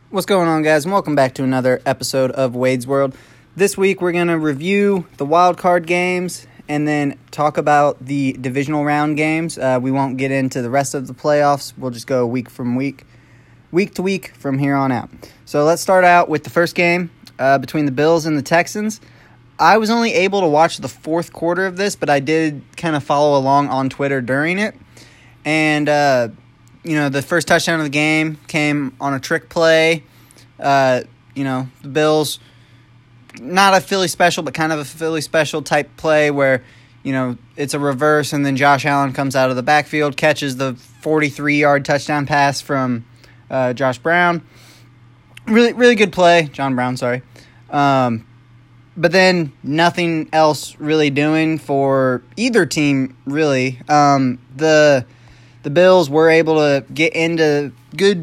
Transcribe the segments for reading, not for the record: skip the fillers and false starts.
What's going on, guys, and welcome back to another episode of Wade's World. This week we're going to review the wild card games and then talk about the divisional round games. We won't get into the rest of the playoffs. We'll just go week to week from here on out. So let's start out with the first game between the Bills and the Texans. I was only able to watch the fourth quarter of this, but I did kind of follow along on Twitter during it. And the first touchdown of the game came on a trick play. The Bills, not a Philly special, but kind of a Philly special type play where, it's a reverse and then Josh Allen comes out of the backfield, catches the 43-yard touchdown pass from Josh Brown. Really, really good play. John Brown, sorry. But then nothing else really doing for either team, really. The Bills were able to get into good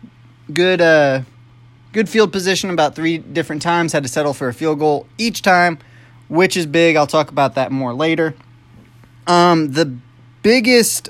field position about 3 different times, had to settle for a field goal each time, which is big. I'll talk about that more later. The biggest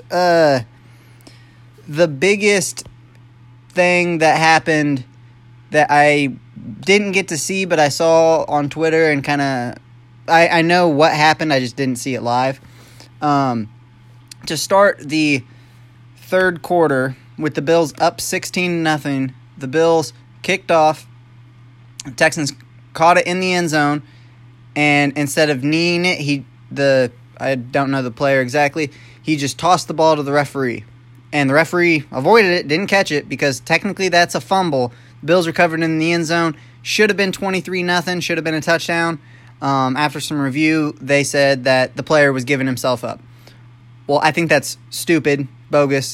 thing that happened that I didn't get to see, but I saw on Twitter and kind of, I know what happened, I just didn't see it live. To start the third quarter with the Bills up 16-0, the Bills kicked off. The Texans caught it in the end zone, and instead of kneeing it, I don't know the player exactly, he just tossed the ball to the referee. And the referee avoided it, didn't catch it, because technically that's a fumble. The Bills recovered in the end zone. Should have been 23-0, should have been a touchdown. After some review, they said that the player was giving himself up. Well, I think that's stupid, bogus.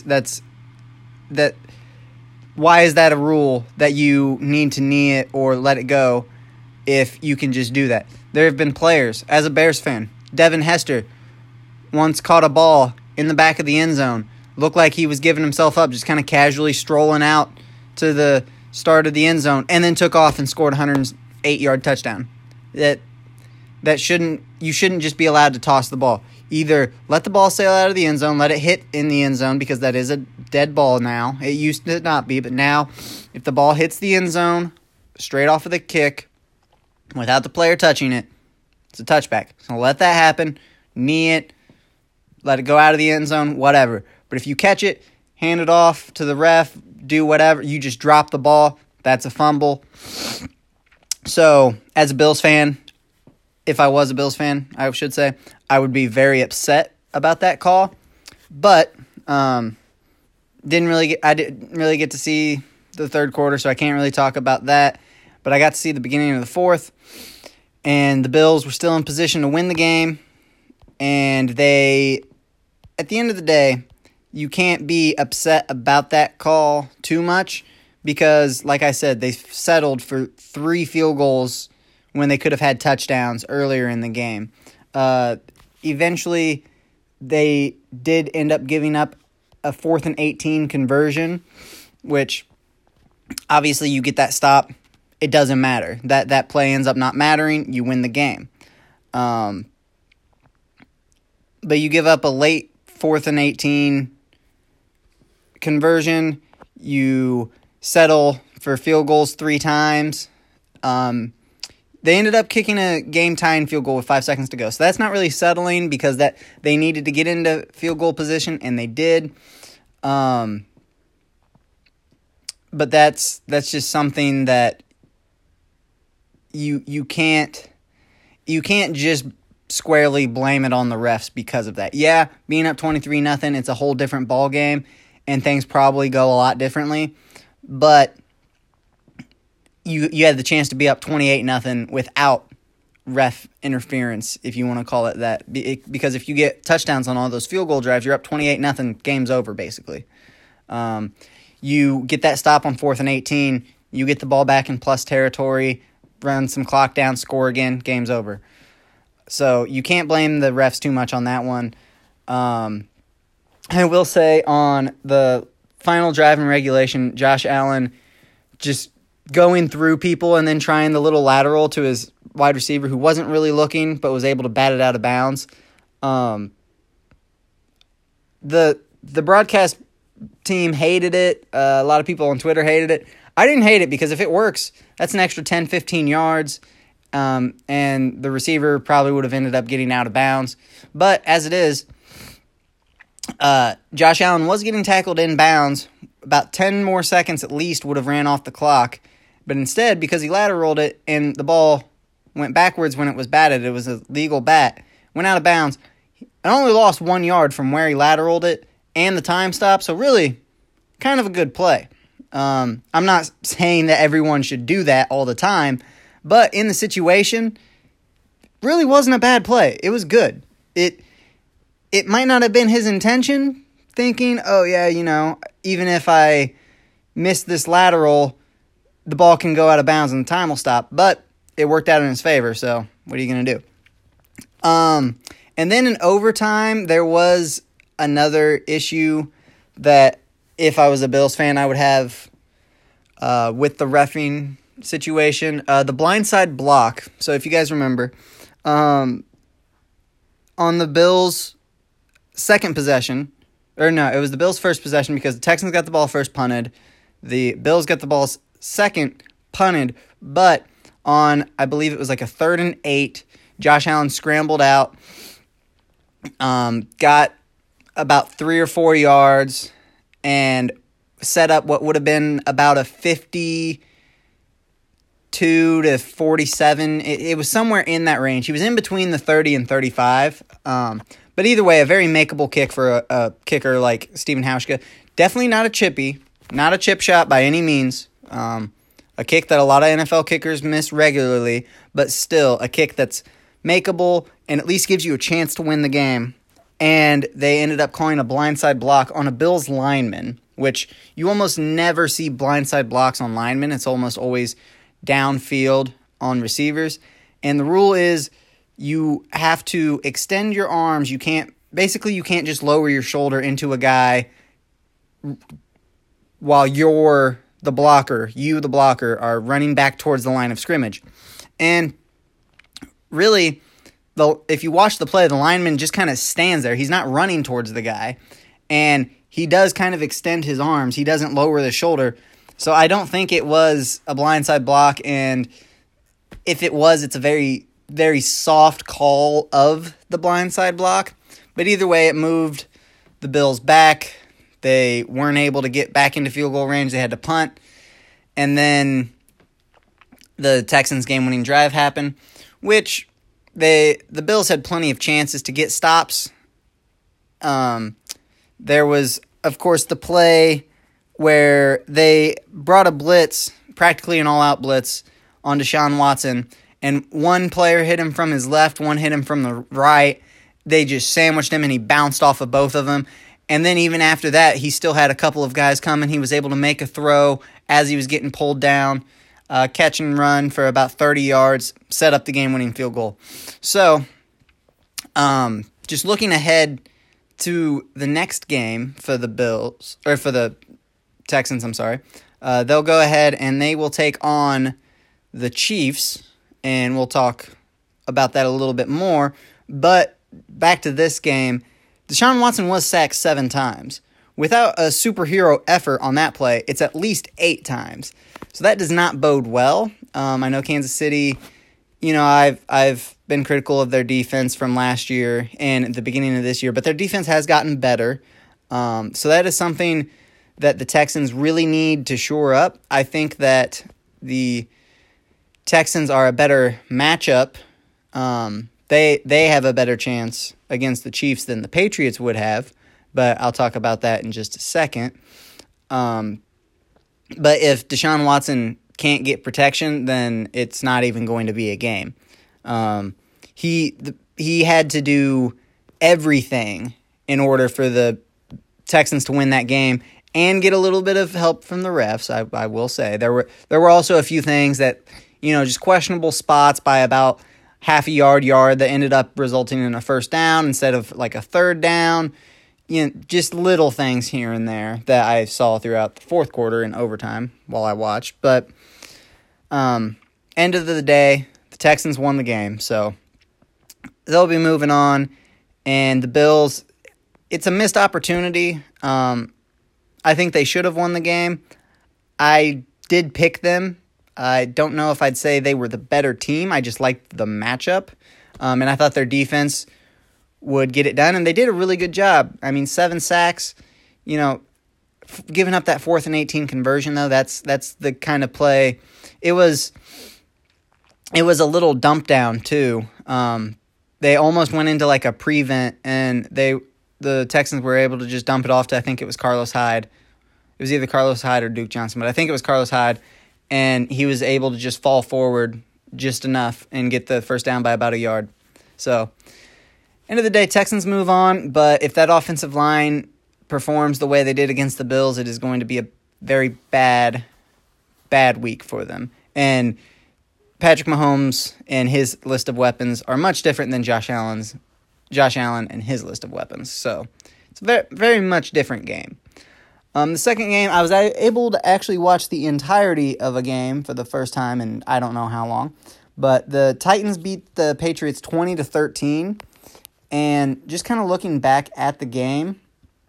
Why is that a rule that you need to knee it or let it go if you can just do that? There have been players, as a Bears fan, Devin Hester once caught a ball in the back of the end zone, looked like he was giving himself up, just kind of casually strolling out to the start of the end zone, and then took off and scored a 108-yard touchdown. You shouldn't just be allowed to toss the ball. Either let the ball sail out of the end zone, let it hit in the end zone, because that is a dead ball now. It used to not be, but now if the ball hits the end zone straight off of the kick without the player touching it, it's a touchback. So let that happen, knee it, let it go out of the end zone, whatever. But if you catch it, hand it off to the ref, do whatever, you just drop the ball, that's a fumble. So as a Bills fan, if I was a Bills fan, I should say, I would be very upset about that call. But I didn't really get to see the third quarter, so I can't really talk about that. But I got to see the beginning of the fourth, and the Bills were still in position to win the game. And at the end of the day, you can't be upset about that call too much because, like I said, they settled for 3 field goals when they could have had touchdowns earlier in the game. Eventually, they did end up giving up a 4th and 18 conversion, which obviously you get that stop. It doesn't matter. That play ends up not mattering. You win the game. But you give up a late 4th and 18 conversion. You settle for field goals 3 times. They ended up kicking a game-tying field goal with 5 seconds to go. So that's not really settling because that they needed to get into field goal position, and they did. But that's just something that you can't just squarely blame it on the refs because of that. Yeah, being up 23-0, it's a whole different ball game, and things probably go a lot differently. But you had the chance to be up 28-0 without ref interference, if you want to call it that. Because if you get touchdowns on all those field goal drives, you're up 28-0, game's over, basically. You get that stop on 4th and 18, you get the ball back in plus territory, run some clock down, score again, game's over. So you can't blame the refs too much on that one. I will say on the final drive in regulation, Josh Allen just going through people and then trying the little lateral to his wide receiver who wasn't really looking but was able to bat it out of bounds. The broadcast team hated it. A lot of people on Twitter hated it. I didn't hate it because if it works, that's an extra 10, 15 yards, and the receiver probably would have ended up getting out of bounds. But as it is, Josh Allen was getting tackled in bounds. About 10 more seconds at least would have ran off the clock. But instead, because he lateraled it and the ball went backwards when it was batted, it was a legal bat, went out of bounds, and only lost 1 yard from where he lateraled it and the time stop. So really, kind of a good play. I'm not saying that everyone should do that all the time, but in the situation, really wasn't a bad play. It was good. It might not have been his intention, thinking, oh yeah, even if I miss this lateral, the ball can go out of bounds and the time will stop, but it worked out in his favor, so what are you going to do? And then in overtime, there was another issue that if I was a Bills fan, I would have with the reffing situation. The blindside block. So if you guys remember, on the Bills' second possession, or no, it was the Bills' first possession because the Texans got the ball first punted. The Bills got the ball second punted, but on, I believe it was like a 3rd and 8, Josh Allen scrambled out, got about 3 or 4 yards, and set up what would have been about a 52 to 47. It was somewhere in that range. He was in between the 30 and 35. But either way, a very makeable kick for a kicker like Stephen Hauschka. Definitely not a chippy, not a chip shot by any means. A kick that a lot of NFL kickers miss regularly, but still a kick that's makeable and at least gives you a chance to win the game. And they ended up calling a blindside block on a Bills lineman, which you almost never see blindside blocks on linemen. It's almost always downfield on receivers. And the rule is you have to extend your arms. You can't just lower your shoulder into a guy while the blocker, are running back towards the line of scrimmage. And really, if you watch the play, the lineman just kind of stands there. He's not running towards the guy. And he does kind of extend his arms. He doesn't lower the shoulder. So I don't think it was a blindside block. And if it was, it's a very, very soft call of the blindside block. But either way, it moved the Bills back. They weren't able to get back into field goal range. They had to punt. And then the Texans' game-winning drive happened, which the Bills had plenty of chances to get stops. There was, of course, the play where they brought a blitz, practically an all-out blitz, on Deshaun Watson, and one player hit him from his left, one hit him from the right. They just sandwiched him, and he bounced off of both of them. And then even after that, he still had a couple of guys coming. He was able to make a throw as he was getting pulled down, catch and run for about 30 yards, set up the game-winning field goal. So, just looking ahead to the next game for the Bills, or for the Texans, they'll go ahead and they will take on the Chiefs, and we'll talk about that a little bit more. But back to this game, Deshaun Watson was sacked 7 times. Without a superhero effort on that play, it's at least 8 times. So that does not bode well. I know Kansas City, I've been critical of their defense from last year and at the beginning of this year, but their defense has gotten better. So that is something that the Texans really need to shore up. I think that the Texans are a better matchup. They have a better chance against the Chiefs than the Patriots would have, but I'll talk about that in just a second. But if Deshaun Watson can't get protection, then it's not even going to be a game. He had to do everything in order for the Texans to win that game and get a little bit of help from the refs. I will say there were also a few things that, just questionable spots by about half a yard that ended up resulting in a first down instead of like a third down. Just little things here and there that I saw throughout the fourth quarter and overtime while I watched. But end of the day, the Texans won the game, so they'll be moving on. And the Bills, it's a missed opportunity. I think they should have won the game. I did pick them. I don't know if I'd say they were the better team. I just liked the matchup. And I thought their defense would get it done, and they did a really good job. I mean, 7 sacks, giving up that 4th and 18 conversion, though, that's the kind of play. It was a little dump down, too. They almost went into like a prevent, and the Texans were able to just dump it off to, I think it was Carlos Hyde. It was either Carlos Hyde or Duke Johnson, but I think it was Carlos Hyde, and he was able to just fall forward just enough and get the first down by about a yard. So, end of the day, Texans move on, but if that offensive line performs the way they did against the Bills, it is going to be a very bad week for them. And Patrick Mahomes and his list of weapons are much different than Josh Allen and his list of weapons. So, it's a very, very much different game. The second game, I was able to actually watch the entirety of a game for the first time in I don't know how long. But the Titans beat the Patriots 20-13. And just kind of looking back at the game,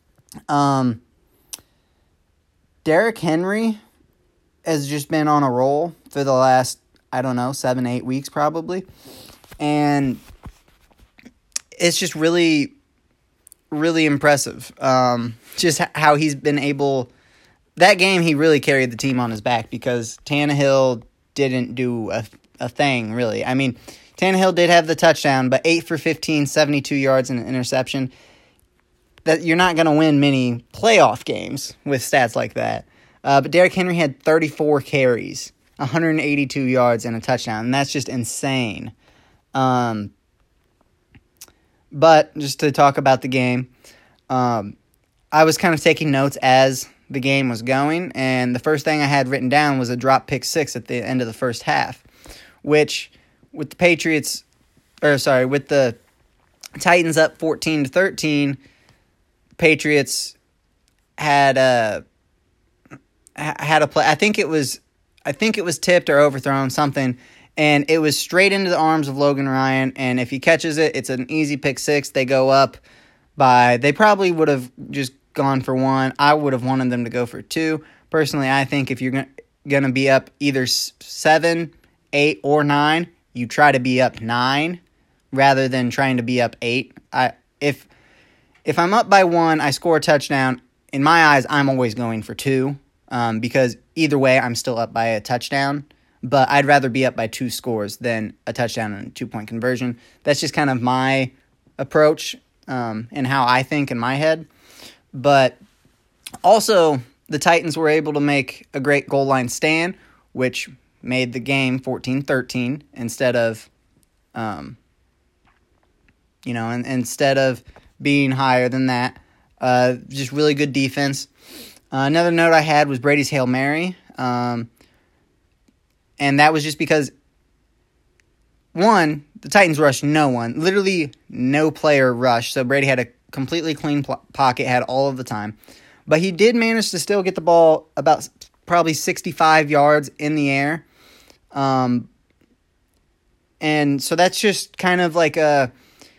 Derrick Henry has just been on a roll for the last, 7-8 weeks probably. And it's just really, really impressive. Just how he's been able. That game, he really carried the team on his back because Tannehill didn't do a thing, really. I mean, Tannehill did have the touchdown, but 8 for 15, 72 yards and an interception. That you're not going to win many playoff games with stats like that. But Derrick Henry had 34 carries, 182 yards, and a touchdown, and that's just insane. But just to talk about the game, I was kind of taking notes as the game was going, and the first thing I had written down was a drop pick 6 at the end of the first half, which with the Titans up 14-13, Patriots had a play. I think it was tipped or overthrown, something, and it was straight into the arms of Logan Ryan, and if he catches it, it's an easy pick 6. They go up they probably would have just gone for 1. I would have wanted them to go for 2. Personally, I think if you're going to be up either 7, 8, or 9, you try to be up 9 rather than trying to be up 8. If I'm up by 1, I score a touchdown. In my eyes, I'm always going for 2 because either way, I'm still up by a touchdown. But I'd rather be up by 2 scores than a touchdown and a 2-point conversion. That's just kind of my approach and how I think in my head. But also, the Titans were able to make a great goal line stand, which made the game 14-13 instead of, instead of being higher than that. Just really good defense. Another note I had was Brady's Hail Mary. And that was just because, one, the Titans rushed no one. Literally no player rushed. So Brady had a completely clean pocket, had all of the time. But he did manage to still get the ball about probably 65 yards in the air. And so that's just kind of a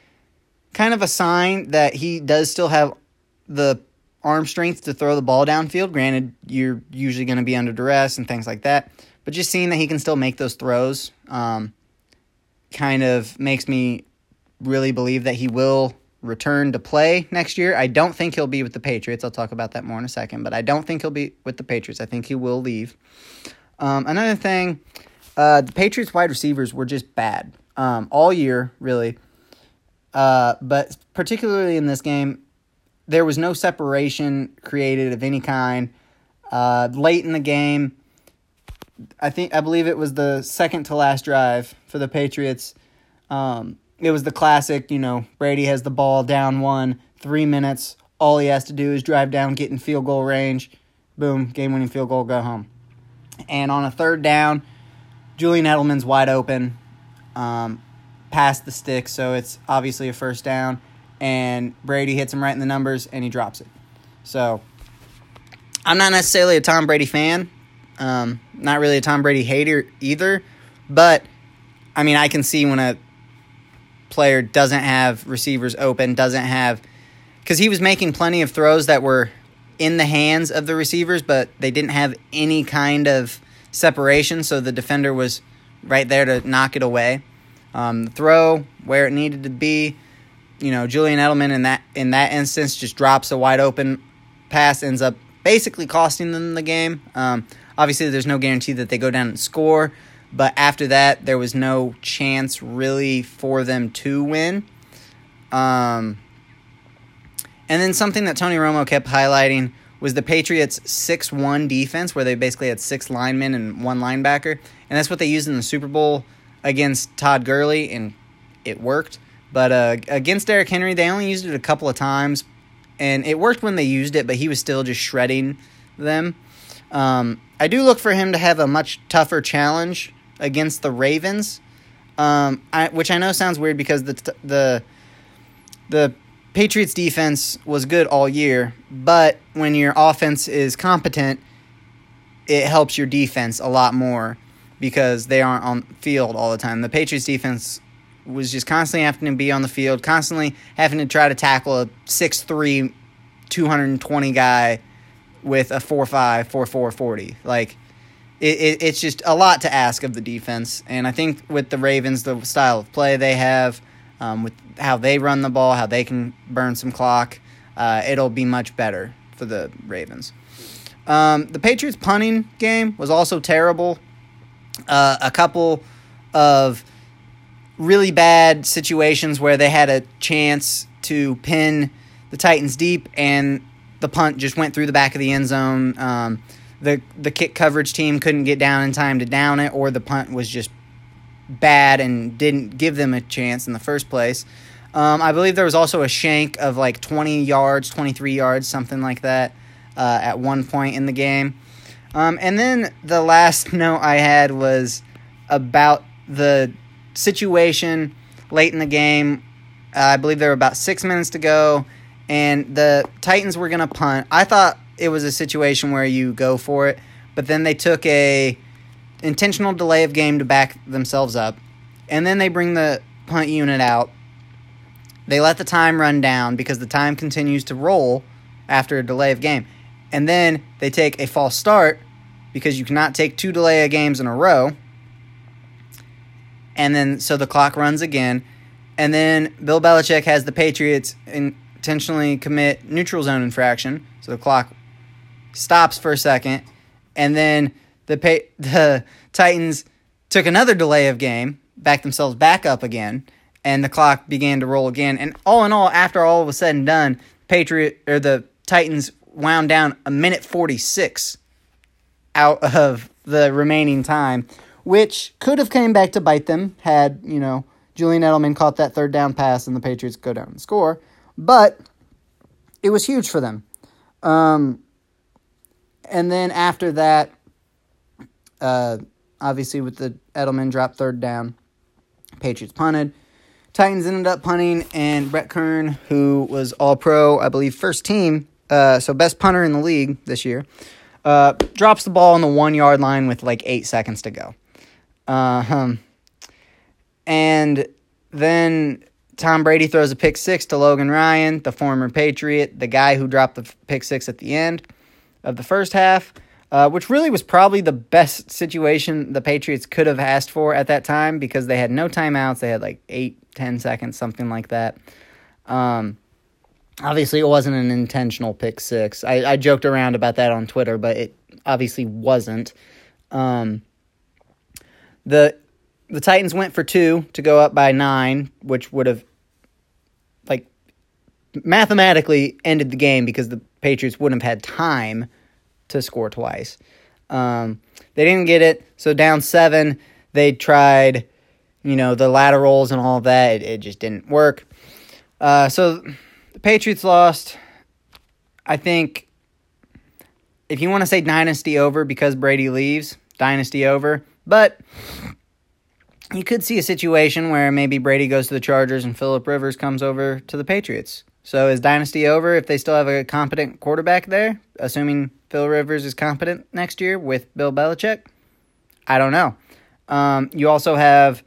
sign that he does still have the arm strength to throw the ball downfield. Granted, you're usually going to be under duress and things like that. But just seeing that he can still make those throws kind of makes me really believe that he will return to play next year. I don't think he'll be with the Patriots. I'll talk about that more in a second. But I don't think he'll be with the Patriots. I think he will leave. Another thing, the Patriots wide receivers were just bad all year, really. But particularly in this game, there was no separation created of any kind. Late in the game, I believe it was the second to last drive for the Patriots. It was the classic, Brady has the ball down 1, 3 minutes. All he has to do is drive down, get in field goal range. Boom, game-winning field goal, go home. And on a third down, Julian Edelman's wide open, past the stick, so it's obviously a first down. And Brady hits him right in the numbers, and he drops it. So, I'm not necessarily a Tom Brady fan. Not really a Tom Brady hater either. But, I can see when a player doesn't have receivers open, because he was making plenty of throws that were in the hands of the receivers, but they didn't have any kind of separation, so the defender was right there to knock it away. The throw where it needed to be, Julian Edelman in that instance just drops a wide open pass, ends up basically costing them the game. Obviously, there's no guarantee that they go down and score, but after that, there was no chance really for them to win. And then something that Tony Romo kept highlighting was the Patriots' 6-1 defense, where they basically had 6 linemen and 1 linebacker. And that's what they used in the Super Bowl against Todd Gurley, and it worked. But against Derrick Henry, they only used it a couple of times, and it worked when they used it, but he was still just shredding them. I do look for him to have a much tougher challenge against the Ravens, which I know sounds weird because the Patriots defense was good all year, but when your offense is competent, it helps your defense a lot more because they aren't on the field all the time. The Patriots defense was just constantly having to be on the field, constantly having to try to tackle a 6'3", 220 guy with a 4'5", 4'4", 40. Like, it's just a lot to ask of the defense. And I think with the Ravens, the style of play they have, with how they run the ball, how they can burn some clock, it'll be much better for the Ravens. The Patriots punting game was also terrible. A couple of really bad situations where they had a chance to pin the Titans deep, and the punt just went through the back of the end zone. The kick coverage team couldn't get down in time to down it, or the punt was just bad and didn't give them a chance in the first place. I believe there was also a shank of like 20 yards, 23 yards, something like that, at one point in the game. And then the last note I had was about the situation late in the game. I believe there were about 6 minutes to go, and the Titans were going to punt. I thought it was a situation where you go for it, but then they took a intentional delay of game to back themselves up, and then they bring the punt unit out. They let the time run down because the time continues to roll after a delay of game, and then they take a false start because you cannot take 2 delay of games in a row, and then so the clock runs again, and then Bill Belichick has the Patriots intentionally commit neutral zone infraction, so the clock stops for a second, and then the Titans took another delay of game, backed themselves back up again, and the clock began to roll again. And all in all, after all was said and done, the Titans wound down 1:46 out of the remaining time, which could have came back to bite them had, Julian Edelman caught that third down pass and the Patriots go down and score. But it was huge for them. And then after that, obviously with the Edelman drop third down, Patriots punted. Titans ended up punting, and Brett Kern, who was All-Pro, I believe, first team, so best punter in the league this year, drops the ball on the 1-yard line with like 8 seconds to go. And then Tom Brady throws a pick six to Logan Ryan, the former Patriot, the guy who dropped the pick six at the end of the first half, which really was probably the best situation the Patriots could have asked for at that time because they had no timeouts. They had like 8-10 seconds, something like that. Obviously, it wasn't an intentional pick six. I joked around about that on Twitter, but it obviously wasn't. The Titans went for 2 to go up by 9, which would have mathematically ended the game because the Patriots wouldn't have had time to score twice. They didn't get it, so down 7, they tried, the laterals and all of that. It just didn't work. So the Patriots lost. I think if you want to say dynasty over because Brady leaves, dynasty over. But you could see a situation where maybe Brady goes to the Chargers and Phillip Rivers comes over to the Patriots. So is dynasty over if they still have a competent quarterback there, assuming Phil Rivers is competent next year with Bill Belichick? I don't know. You also have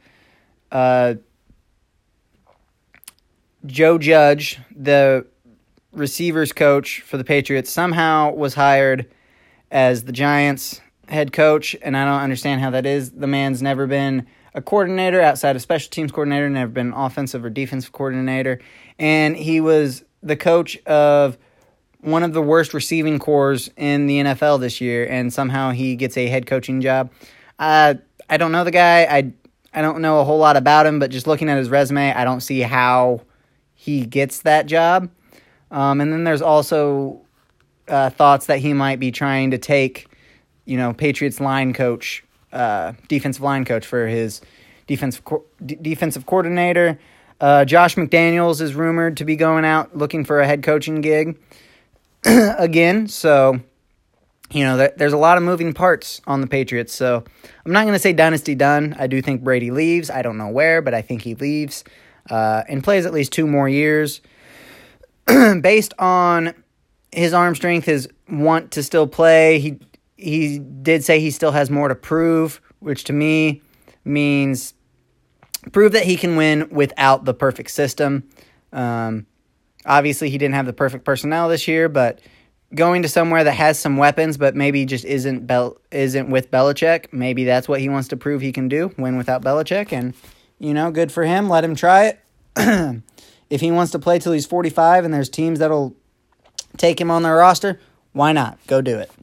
Joe Judge, the receivers coach for the Patriots, somehow was hired as the Giants' head coach, and I don't understand how that is. The man's never been a coordinator outside of special teams coordinator, never been an offensive or defensive coordinator, and he was the coach of one of the worst receiving corps in the NFL this year, and somehow he gets a head coaching job. I don't know the guy. I don't know a whole lot about him, but just looking at his resume, I don't see how he gets that job. And then there's also thoughts that he might be trying to take, Patriots line coach, defensive line coach for his defensive coordinator. Josh McDaniels is rumored to be going out looking for a head coaching gig again. So, there's a lot of moving parts on the Patriots. So I'm not going to say dynasty done. I do think Brady leaves. I don't know where, but I think he leaves and plays at least 2 more years. Based on his arm strength, his want to still play, he did say he still has more to prove, which to me means prove that he can win without the perfect system. Obviously, he didn't have the perfect personnel this year, but going to somewhere that has some weapons but maybe just isn't with Belichick, maybe that's what he wants to prove he can do, win without Belichick, and, good for him. Let him try it. If he wants to play till he's 45 and there's teams that'll take him on their roster, why not? Go do it.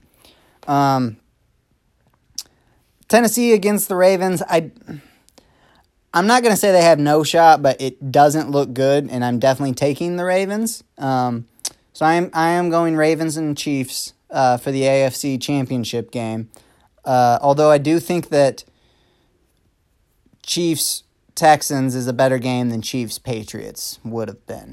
Tennessee against the Ravens, I'm not going to say they have no shot, but it doesn't look good, and I'm definitely taking the Ravens. So I am going Ravens and Chiefs for the AFC Championship game. Although I do think that Chiefs-Texans is a better game than Chiefs-Patriots would have been.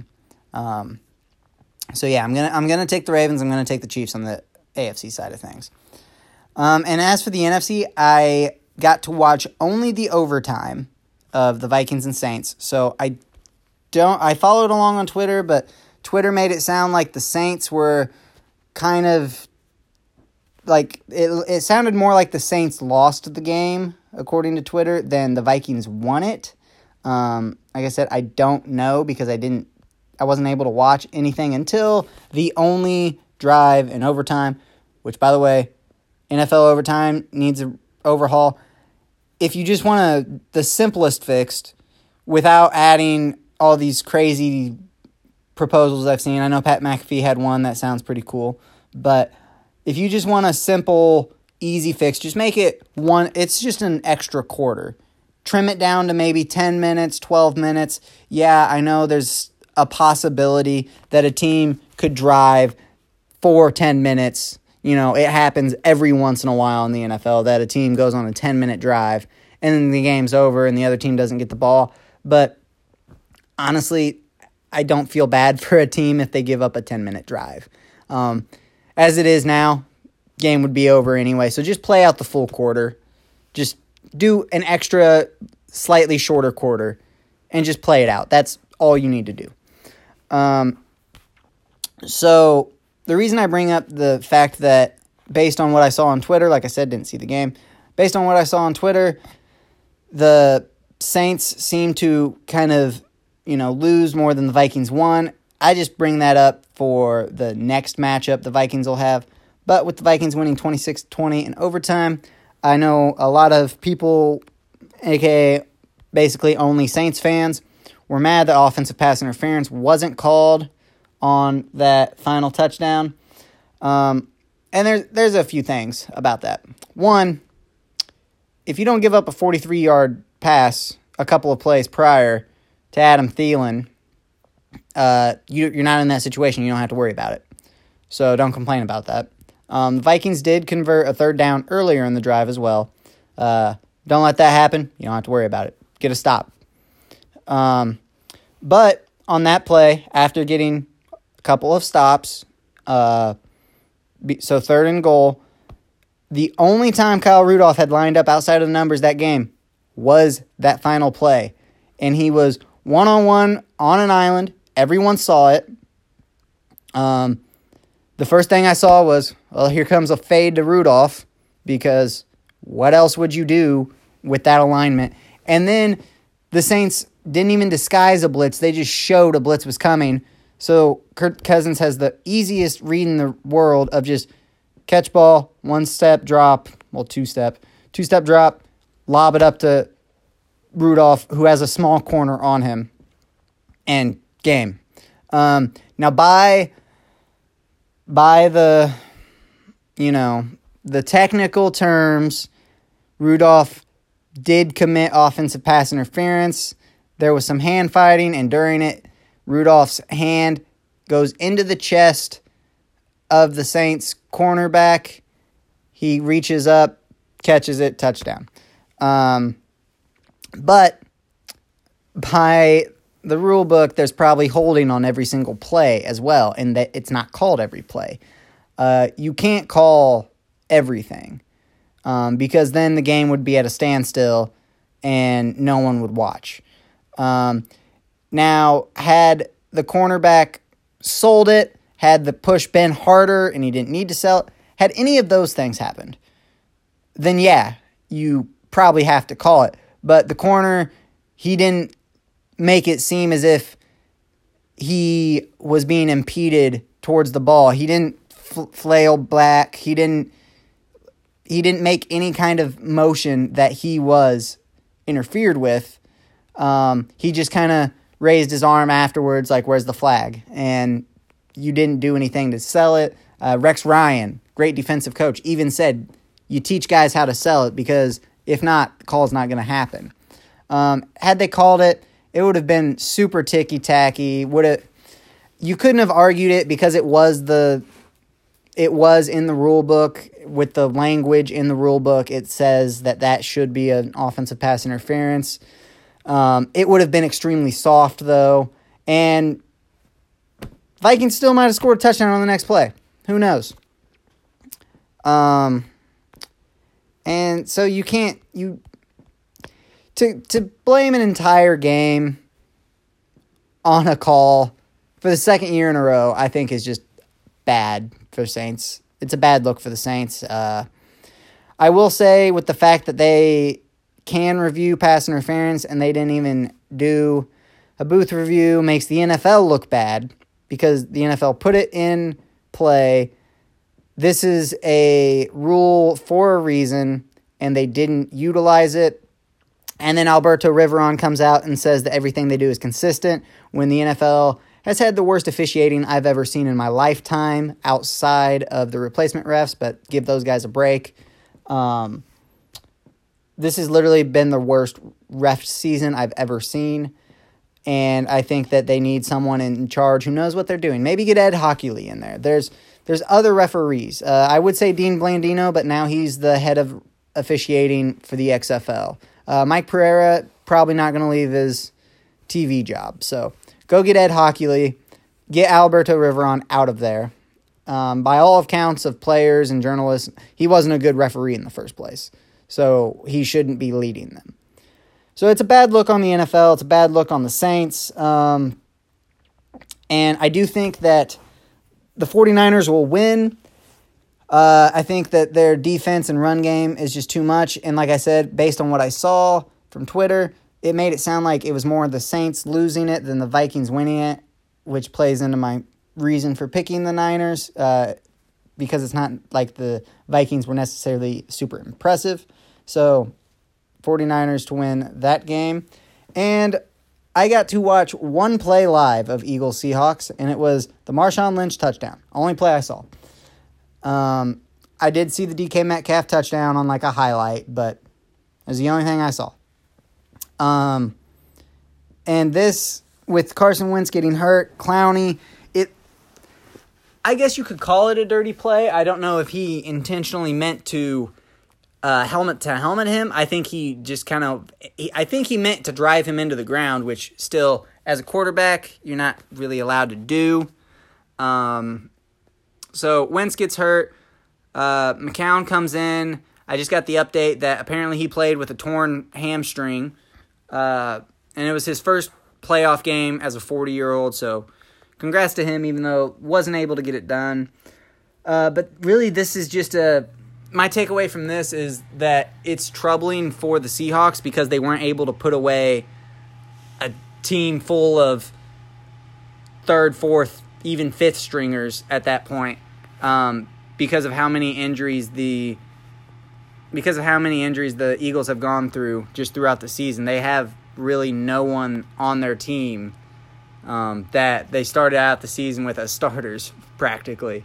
So yeah, I'm gonna take the Ravens. I'm gonna take the Chiefs on the AFC side of things. And as for the NFC, I got to watch only the overtime of the Vikings and Saints. So I followed along on Twitter, but Twitter made it sound like the Saints were kind of like it sounded more like the Saints lost the game, according to Twitter, than the Vikings won it. Like I said, I don't know because I wasn't able to watch anything until the only drive in overtime, which, by the way, NFL overtime needs an overhaul. If you just want the simplest fixed without adding all these crazy proposals I've seen, I know Pat McAfee had one that sounds pretty cool, but if you just want a simple, easy fix, just make it it's just an extra quarter. Trim it down to maybe 10 minutes, 12 minutes. Yeah, I know there's a possibility that a team could drive for 10 minutes. It happens every once in a while in the NFL that a team goes on a 10-minute drive and then the game's over and the other team doesn't get the ball. But honestly, I don't feel bad for a team if they give up a 10-minute drive. As it is now, game would be over anyway. So just play out the full quarter. Just do an extra, slightly shorter quarter and just play it out. That's all you need to do. So the reason I bring up the fact that based on what I saw on Twitter, like I said, didn't see the game. Based on what I saw on Twitter, the Saints seem to kind of, lose more than the Vikings won. I just bring that up for the next matchup the Vikings will have. But with the Vikings winning 26-20 in overtime, I know a lot of people, aka basically only Saints fans, were mad that offensive pass interference wasn't called on that final touchdown. And there's a few things about that. One, if you don't give up a 43-yard pass a couple of plays prior to Adam Thielen, you're not in that situation. You don't have to worry about it. So don't complain about that. The Vikings did convert a third down earlier in the drive as well. Don't let that happen. You don't have to worry about it. Get a stop. But on that play, after getting a couple of stops, so 3rd and goal, the only time Kyle Rudolph had lined up outside of the numbers that game was that final play. And he was one-on-one on an island. Everyone saw it. The first thing I saw was, well, here comes a fade to Rudolph, because what else would you do with that alignment? And then the Saints didn't even disguise a blitz. They just showed a blitz was coming. So Kirk Cousins has the easiest read in the world of just catch ball, one step, drop, two-step drop, lob it up to Rudolph, who has a small corner on him, and game. Now, by the, the technical terms, Rudolph did commit offensive pass interference. There was some hand fighting, and during it, Rudolph's hand goes into the chest of the Saints cornerback. He reaches up, catches it, touchdown. But by the rule book, there's probably holding on every single play as well, and that it's not called every play. You can't call everything because then the game would be at a standstill and no one would watch. Now, had the cornerback sold it, had the push been harder and he didn't need to sell it, had any of those things happened, then yeah, you probably have to call it. But the corner, he didn't make it seem as if he was being impeded towards the ball. He didn't flail back. He didn't make any kind of motion that he was interfered with. He just kind of raised his arm afterwards, like, where's the flag? And you didn't do anything to sell it. Rex Ryan, great defensive coach, even said, you teach guys how to sell it because if not, the call's not going to happen. Had they called it, it would have been super ticky-tacky. You couldn't have argued it because it was in the rule book. With the language in the rule book, it says that should be an offensive pass interference. It would have been extremely soft, though, and Vikings still might have scored a touchdown on the next play. Who knows? And so you can't to blame an entire game on a call for the second year in a row, I think is just bad for Saints. It's a bad look for the Saints. I will say, with the fact that they can review pass interference and they didn't even do a booth review, makes the NFL look bad because the NFL put it in play. This is a rule for a reason, and they didn't utilize it. And then Alberto Riveron comes out and says that everything they do is consistent when the NFL has had the worst officiating I've ever seen in my lifetime outside of the replacement refs, but give those guys a break. This has literally been the worst ref season I've ever seen, and I think that they need someone in charge who knows what they're doing. Maybe get Ed Hockley in there. There's other referees. I would say Dean Blandino, but now he's the head of officiating for the XFL. Mike Pereira, probably not going to leave his TV job. So go get Ed Hockley. Get Alberto Riveron out of there. By all accounts of players and journalists, he wasn't a good referee in the first place. So he shouldn't be leading them. So it's a bad look on the NFL. It's a bad look on the Saints. And I do think that the 49ers will win. I think that their defense and run game is just too much. And like I said, based on what I saw from Twitter, it made it sound like it was more the Saints losing it than the Vikings winning it, which plays into my reason for picking the Niners, because it's not like the Vikings were necessarily super impressive. So 49ers to win that game. And I got to watch one play live of Eagles-Seahawks, and it was the Marshawn Lynch touchdown. Only play I saw. I did see the DK Metcalf touchdown on like a highlight, but it was the only thing I saw. And this, with Carson Wentz getting hurt, Clowney, I guess you could call it a dirty play. I don't know if he intentionally meant to helmet him. I think he just I think he meant to drive him into the ground, which still, as a quarterback, you're not really allowed to do. So Wentz gets hurt. McCown comes in. I just got the update that apparently he played with a torn hamstring. And it was his first playoff game as a 40-year-old. So congrats to him, even though wasn't able to get it done. But really, this is just my takeaway from this is that it's troubling for the Seahawks because they weren't able to put away a team full of third, fourth, even fifth stringers at that point, because of how many injuries the because of how many injuries the Eagles have gone through just throughout the season, they have really no one on their team that they started out the season with as starters, practically.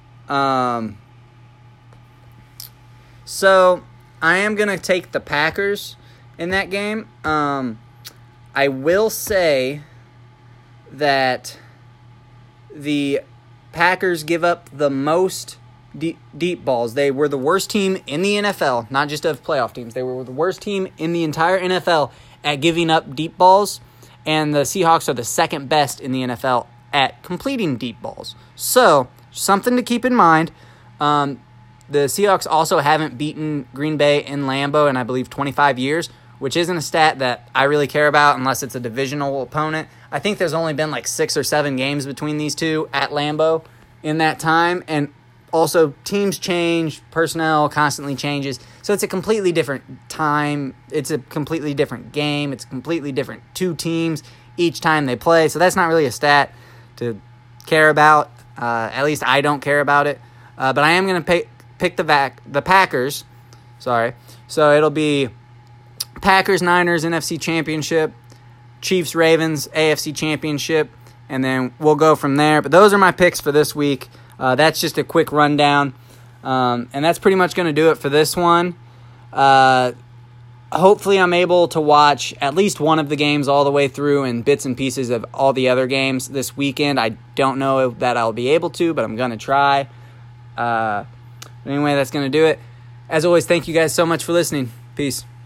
So I am going to take the Packers in that game. I will say that the Packers give up the most deep balls. They were the worst team in the NFL, not just of playoff teams. They were the worst team in the entire NFL at giving up deep balls, and the Seahawks are the second best in the NFL at completing deep balls. So, something to keep in mind. The Seahawks also haven't beaten Green Bay in Lambeau in, I believe, 25 years, which isn't a stat that I really care about unless it's a divisional opponent. I think there's only been like 6 or 7 games between these two at Lambeau in that time, and also teams change, personnel constantly changes, so it's a completely different time, it's a completely different game, it's completely different two teams each time they play, so that's not really a stat to care about, at least I don't care about it, but I am going to pick the Packers, so it'll be Packers, Niners, NFC Championship, Chiefs, Ravens, AFC Championship, and then we'll go from there. But those are my picks for this week. That's just a quick rundown, and that's pretty much going to do it for this one. Hopefully I'm able to watch at least one of the games all the way through and bits and pieces of all the other games this weekend. I don't know that I'll be able to, but I'm going to try. Anyway, that's going to do it. As always, thank you guys so much for listening. Peace.